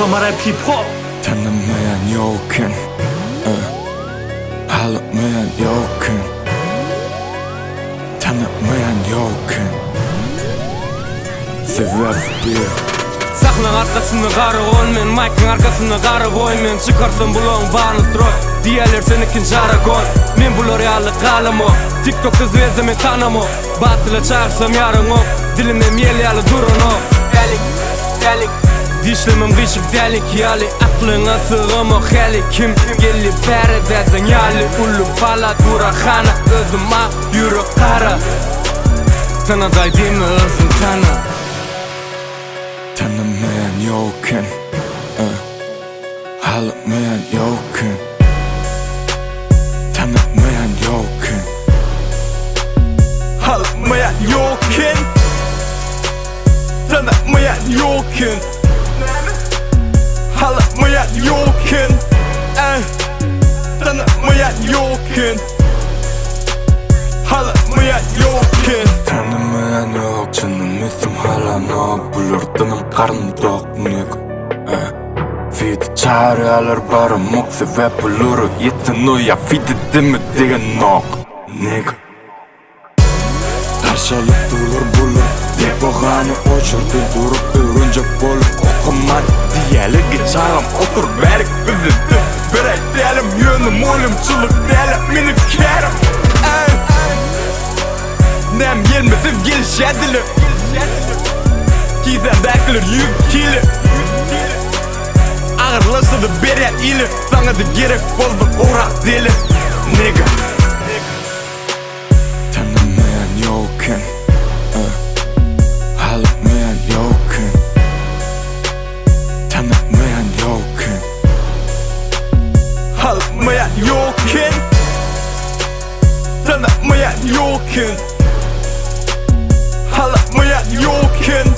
Tamam rap hip hop. Tanımayan yokken Ağlamayan yokken Tanımayan yokken Sebep bir Sahnan arkasını qarı olmen, mic'ın arkasını qarı koymen. Çıkarsın bulağın bağını stroy, diğerler senikin çara koy. Men bulu reallik qalamo, TikTok'ta zvezdemin tanamo. Batıla çağırsam yarın ok, dilimden yelyalı durun ok. Delik, dişlemem qışık delik yali. Aklına sığım o heli, kim gelip berededin yali. Ulu bala dura khana, özüm ak yürü qara. Tanaday demi özüm tana. Tanımayan yokken Ağlamayan yokken Tanımayan yokken Ağlamayan yokken Tanımayan yokken Ağlamayan yokken Tanımayan yokken Ağlamayan yokken Tanımayan yok canım üstüm hala ne bulur danım karnım tok nigga Fide çağrılar barım ok sebep bulur yetin o ya fide demi degen nok nigga Karşılık durur bulur Depoğanı uçurdu durup örüncek bolup okuman Diyeli geçağım otur berik bizidi Berek delim yönüm olumçuluk delim minik kerim Nem gelmesin gelişedilir Gizemdekiler yük kili Ağırlasa da beren ili Sana da gerek bozdu orak deli Nigga Tanımayan yokken Ağlamayan yokken Tanımayan yokken Ağlamayan yokken Tanımayan yokken Ağlamayan yokken